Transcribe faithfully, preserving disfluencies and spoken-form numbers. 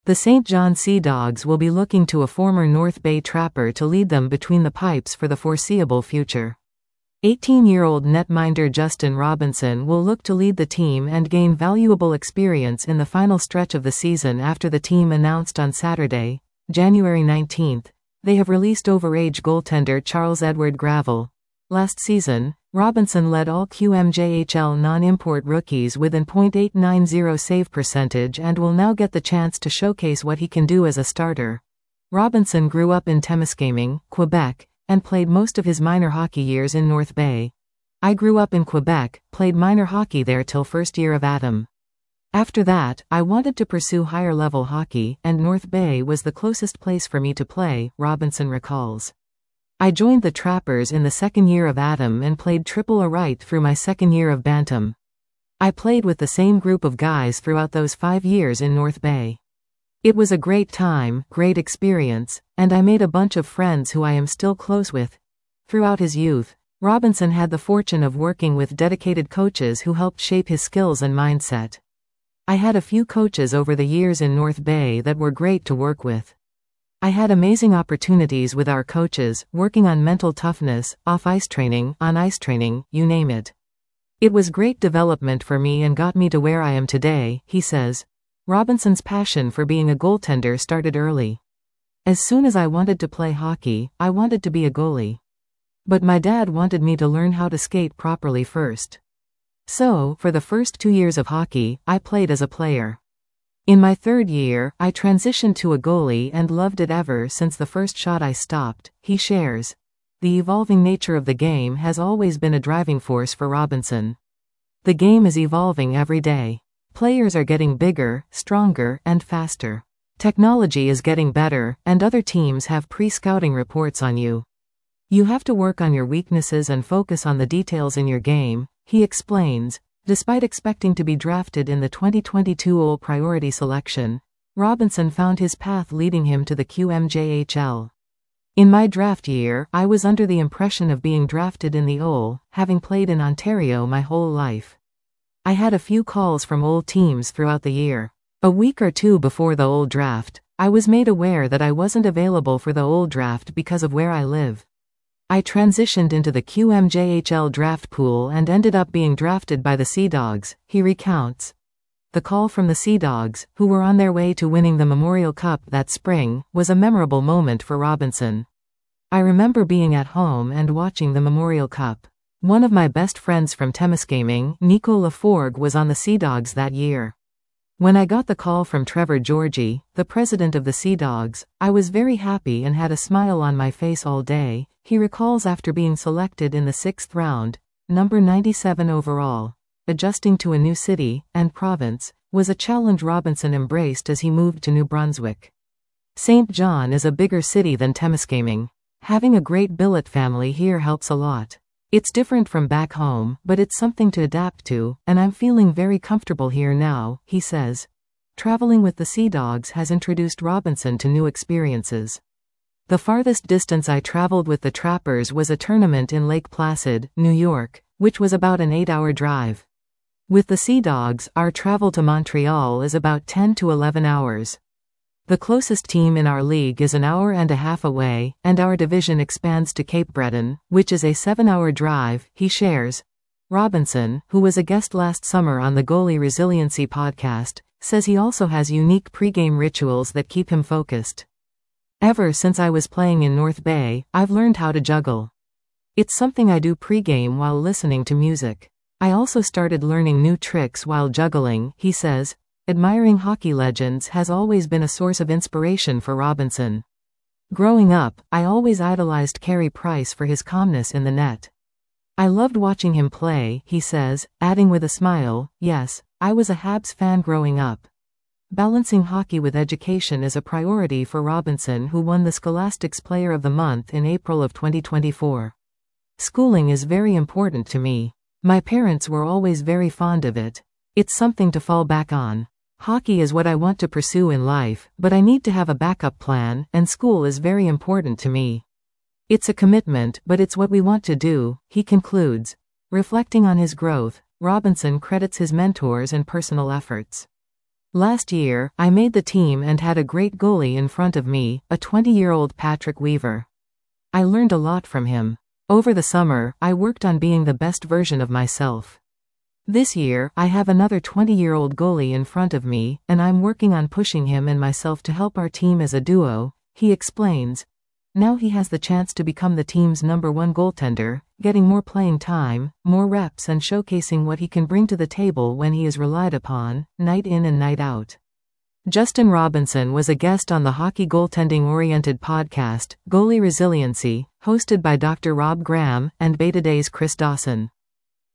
The Saint John Sea Dogs will be looking to a former North Bay Trapper to lead them between the pipes for the foreseeable future. eighteen-year-old netminder Justin Robinson will look to lead the team and gain valuable experience in the final stretch of the season after the team announced on Saturday, January nineteenth, they have released overage goaltender Charles Edward Gravel. Last season, Robinson led all Q M J H L non-import rookies with an point eight nine zero save percentage and will now get the chance to showcase what he can do as a starter. Robinson grew up in Temiskaming, Quebec, and played most of his minor hockey years in North Bay. I grew up in Quebec, played minor hockey there till first year of Atom. After that, I wanted to pursue higher level hockey, and North Bay was the closest place for me to play, Robinson recalls. I joined the Trappers in the second year of Atom and played triple A right through my second year of Bantam. I played with the same group of guys throughout those five years in North Bay. It was a great time, great experience, and I made a bunch of friends who I am still close with. Throughout his youth, Robinson had the fortune of working with dedicated coaches who helped shape his skills and mindset. I had a few coaches over the years in North Bay that were great to work with. I had amazing opportunities with our coaches, working on mental toughness, off-ice training, on-ice training, you name it. It was great development for me and got me to where I am today, he says. Robinson's passion for being a goaltender started early. As soon as I wanted to play hockey, I wanted to be a goalie. But my dad wanted me to learn how to skate properly first. So, for the first two years of hockey, I played as a player. In my third year, I transitioned to a goalie and loved it ever since the first shot I stopped, he shares. The evolving nature of the game has always been a driving force for Robinson. The game is evolving every day. Players are getting bigger, stronger, and faster. Technology is getting better, and other teams have pre-scouting reports on you. You have to work on your weaknesses and focus on the details in your game, he explains. Despite expecting to be drafted in the twenty twenty-two O L priority selection, Robinson found his path leading him to the Q M J H L. In my draft year, I was under the impression of being drafted in the O L, having played in Ontario my whole life. I had a few calls from O L teams throughout the year. A week or two before the O L draft, I was made aware that I wasn't available for the O L draft because of where I live. I transitioned into the Q M J H L draft pool and ended up being drafted by the Sea Dogs, he recounts. The call from the Sea Dogs, who were on their way to winning the Memorial Cup that spring, was a memorable moment for Robinson. I remember being at home and watching the Memorial Cup. One of my best friends from Temiskaming, Nico Laforgue, was on the Sea Dogs that year. When I got the call from Trevor Georgie, the president of the Sea Dogs, I was very happy and had a smile on my face all day, he recalls after being selected in the sixth round, number ninety-seven overall. Adjusting to a new city and province was a challenge Robinson embraced as he moved to New Brunswick. Saint John is a bigger city than Temiskaming. Having a great billet family here helps a lot. It's different from back home, but it's something to adapt to, and I'm feeling very comfortable here now, he says. Traveling with the Sea Dogs has introduced Robinson to new experiences. The farthest distance I traveled with the Trappers was a tournament in Lake Placid, New York, which was about an eight-hour drive. With the Sea Dogs, our travel to Montreal is about ten to eleven hours. The closest team in our league is an hour and a half away, and our division expands to Cape Breton, which is a seven-hour drive, he shares. Robinson, who was a guest last summer on the Goalie Resiliency podcast, says he also has unique pregame rituals that keep him focused. Ever since I was playing in North Bay, I've learned how to juggle. It's something I do pregame while listening to music. I also started learning new tricks while juggling, he says. Admiring hockey legends has always been a source of inspiration for Robinson. Growing up, I always idolized Carey Price for his calmness in the net. I loved watching him play, he says, adding with a smile, yes, I was a Habs fan growing up. Balancing hockey with education is a priority for Robinson, who won the Scholastics Player of the Month in April of twenty twenty-four. Schooling is very important to me. My parents were always very fond of it. It's something to fall back on. Hockey is what I want to pursue in life, but I need to have a backup plan, and school is very important to me. It's a commitment, but it's what we want to do, he concludes. Reflecting on his growth, Robinson credits his mentors and personal efforts. Last year, I made the team and had a great goalie in front of me, a twenty-year-old Patrick Weaver. I learned a lot from him. Over the summer, I worked on being the best version of myself. This year, I have another twenty-year-old goalie in front of me, and I'm working on pushing him and myself to help our team as a duo," he explains. Now he has the chance to become the team's number one goaltender, getting more playing time, more reps and showcasing what he can bring to the table when he is relied upon, night in and night out. Justin Robinson was a guest on the hockey goaltending-oriented podcast, Goalie Resiliency, hosted by Doctor Rob Graham and Beta Day's Chris Dawson.